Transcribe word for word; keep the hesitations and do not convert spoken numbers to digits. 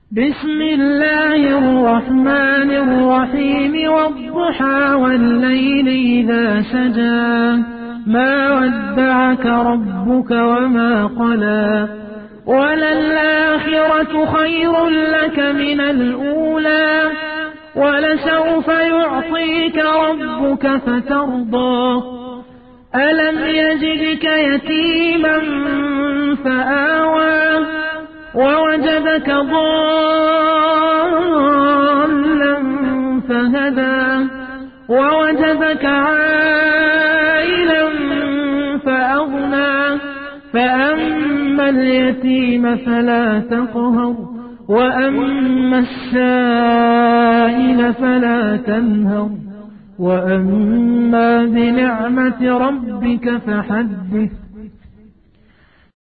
بسم الله الرحمن الرحيم والضحى والليل إذا سجى ما ودعك ربك وما قلى وللآخرة خير لك من الأولى ولسوف يعطيك ربك فترضى ألم يجدك يتيما فآوى ووجدك ضالا فهدى ووجدك عائلا فأغنى فأما اليتيم فلا تقهر وأما السائل فلا تنهر وأما بنعمة ربك فحدث